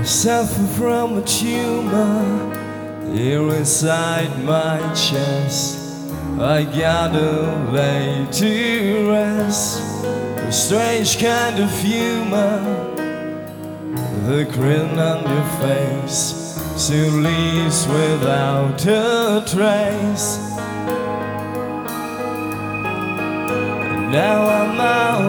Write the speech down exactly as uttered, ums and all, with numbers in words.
suffer from a tumor here inside my chest. I gotta lay to rest. A strange kind of humor, the grin on your face soon leaves without a trace. And now I'm out